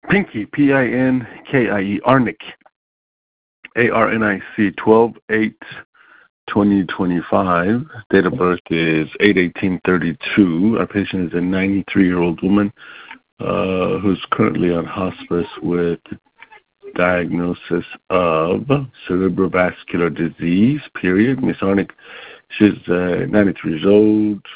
Pinky, Pinkie, Arnick, Arnic, 12/8/2025. Date of birth is 8/18/32. Our patient is a 93-year-old woman who's currently on hospice with diagnosis of cerebrovascular disease, period. Miss Arnick, she's 93 years old.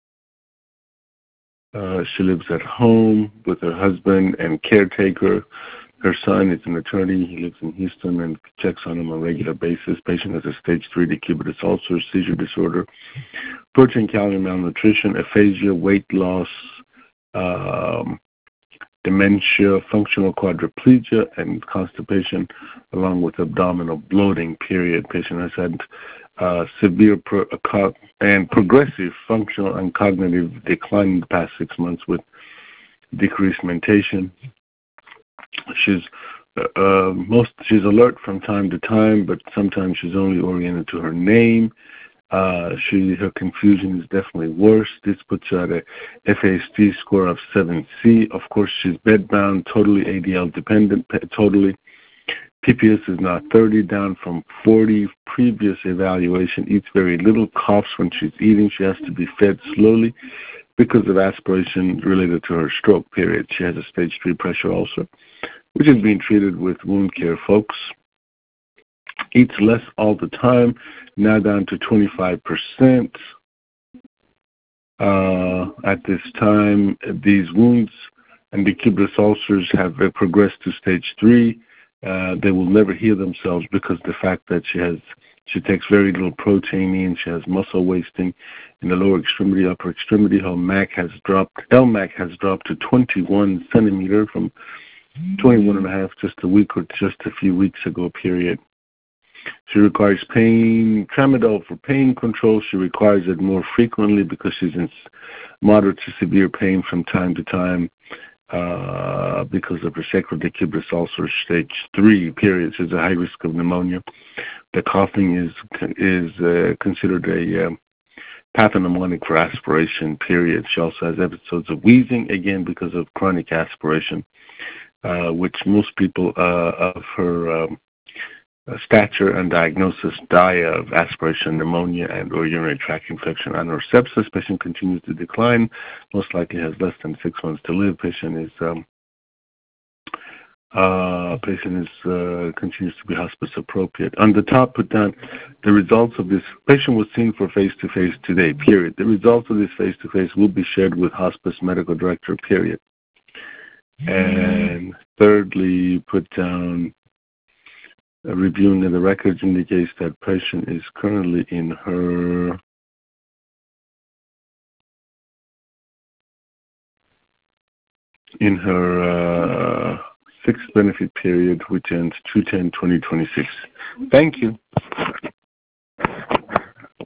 She lives at home with her husband and caretaker. Her son is an attorney. He lives in Houston and checks on him on a regular basis. Patient has a stage 3 decubitus ulcer, seizure disorder, protein calorie malnutrition, aphasia, weight loss, dementia, functional quadriplegia, and constipation, along with abdominal bloating, period. Patient has had severe and progressive functional and cognitive decline in the past 6 months with decreased mentation. She's alert from time to time, but sometimes she's only oriented to her name. Her confusion is definitely worse. This puts her at a FAST score of 7C. Of course, she's bedbound, totally ADL dependent, totally. PPS is now 30, down from 40. Previous evaluation, eats very little, coughs when she's eating. She has to be fed slowly because of aspiration related to her stroke, period. She has a stage 3 pressure ulcer, which is being treated with wound care folks. Eats less all the time, now down to 25%. At this time, these wounds and decubitus ulcers have progressed to stage 3. They will never heal themselves because of the fact that she takes very little protein in. She has muscle wasting in the lower extremity, upper extremity. Her LMAC has dropped to 21 centimeter from 21.5 just a few weeks ago, period. She requires tramadol for pain control. She requires it more frequently because she's in moderate to severe pain from time to time because of her sacral decubitus ulcer stage 3, period. She's a high risk of pneumonia. The coughing is considered a pathognomonic for aspiration, period. She also has episodes of wheezing, again because of chronic aspiration, which most people of her stature and diagnosis die of aspiration pneumonia and or urinary tract infection and or sepsis. Patient continues to decline, most likely has less than 6 months to live. Patient continues to be hospice appropriate. On the top, put down the results of this. Patient was seen for face-to-face today, period. The results of this face-to-face will be shared with hospice medical director, period. And thirdly, put down reviewing of the records indicates that patient is currently in her sixth benefit period, which ends 2/10/2026. Thank you.